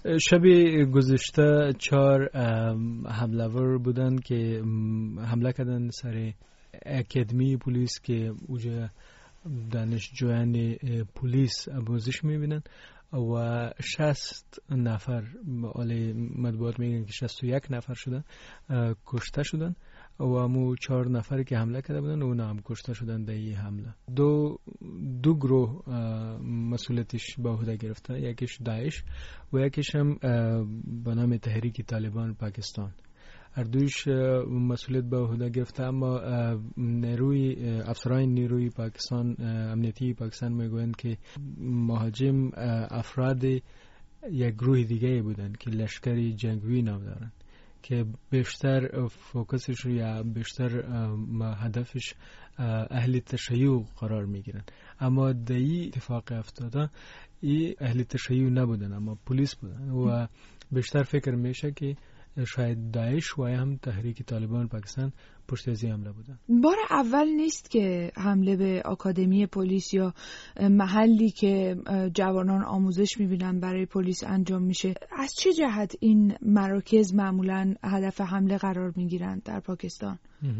شب گذشته 4 حمله‌ور بودن که حمله کردن سر اکادمی پلیس که اونجا دانشجویان پلیس آموزش می‌بینن و 60 نفر علی مطبوعات میگن که 61 نفر شدن کشته شدن و امو 4 نفری که حمله کرده بودن اونا هم کشته شدن در این حمله. دو گروه مسئولیتش به عهده گرفته، یکیش داعش و یکیش هم به نام تحریک طالبان پاکستان. هر دویش مسئولیت به عهده گرفته، اما افسران نیروی پاکستان، امنیتی پاکستان میگویند که مهاجم افراد یک گروه دیگه بودند که لشکری جنگی نام دارند که بیشتر فوکسش یا بیشتر هدفش اهل تشیع قرار میگیرن. اما در این اتفاق افتاده این اهل تشیع نبودن، اما پلیس بودن و بیشتر فکر میشه که شاید داعش و هم تحریک طالبان پاکستان پشت از این حمله بودن. بار اول نیست که حمله به آکادمی پلیس یا محلی که جوانان آموزش میبینن برای پلیس انجام میشه. از چه جهت این مراکز معمولا هدف حمله قرار میگیرند در پاکستان؟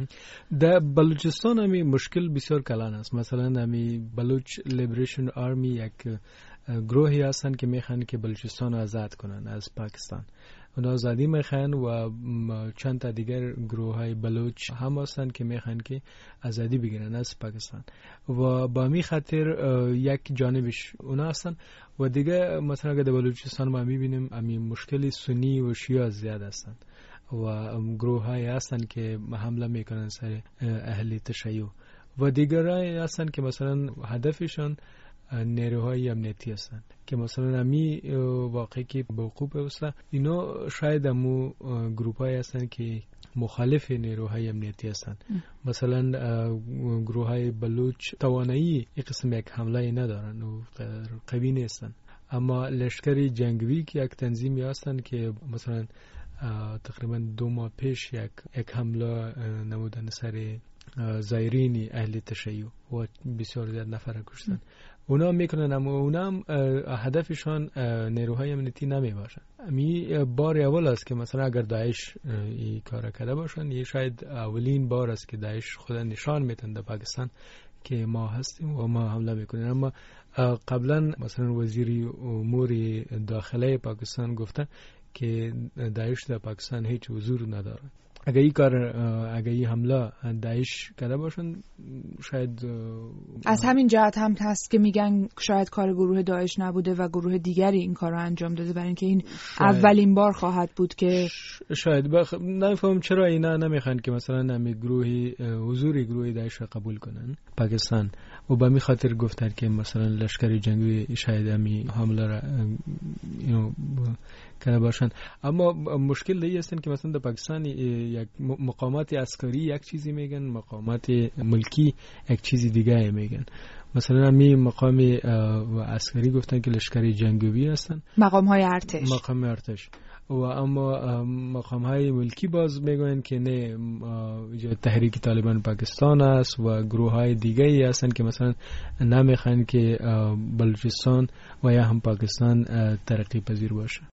در بلوچستان همی مشکل بسیار کلان است. مثلا همی بلوچ لیبریشن آرمی یک گروهی هستن که میخوان که بلوچستان رو آزاد کنن از پاکستان. اونا آزادی میخوان و چند تا دیگر گروه های بلوچ هم هستن که میخوان که آزادی بگیرن از پاکستان و با می خاطر یک جانبش اونا هستن و دیگه مثلا اگر در بلوچستان ما میبینیم امی مشکل سنی و شیعه زیاد هستن و گروه های هستن که حمله میکنن سر اهل تشیع و دیگرای هستن که مثلا هدفشان نیروهای امنیتی هستن که مثلا امی واقعی که به وقوع پیوسته اینا شاید امو گروپایی هستن که مخالف نیروهای امنیتی هستن. مثلا گروهای بلوچ توانایی این قسم یک حمله ندارن و قوی نیستن، اما لشکری جنگی که یک تنظیمی هستن که مثلا تقریبا 2 ماه پیش یک حمله نمودن سر زایرین اهل تشیع و بسیار زیاد نفر کشتن. اونا میکنن اما اونا هم هدفشان نیروهای امنیتی نمی باشن. می بار اول است که مثلا اگر داعش این کار کرده باشن، یه شاید اولین بار است که داعش خود نشان میتن در پاکستان که ما هستیم و ما حمله میکنیم. اما قبلا مثلا وزیر امور داخله پاکستان گفتن که داعش در پاکستان هیچ حضور نداره. اگر این حمله داعش کرده باشن شاید از همین جهت هم هست که میگن شاید کار گروه داعش نبوده و گروه دیگری این کار رو انجام داده، برای اینکه این اولین بار خواهد بود که شاید نمیفهم چرا اینا نمیخوان که مثلا همین حضور گروه داعش را قبول کنن پاکستان و به می خاطر گفتن که مثلا لشکر جنگی شاید همین حمله را کرده باشن. اما مشکل دیگه هستن که مثلا در پاکستان یک مقامات عسکری یک چیزی میگن، مقامات ملکی یک چیزی دیگه میگن. مثلا می مقام عسکری گفتن که لشکر جنگی هستن، مقام ارتش و اما مقام های ملکی باز میگوین که نه تحریک طالبان پاکستان است و گروه های دیگه ای هستن که مثلا نمیخوان که بلوچستان و یا هم پاکستان ترقی پذیر باشه.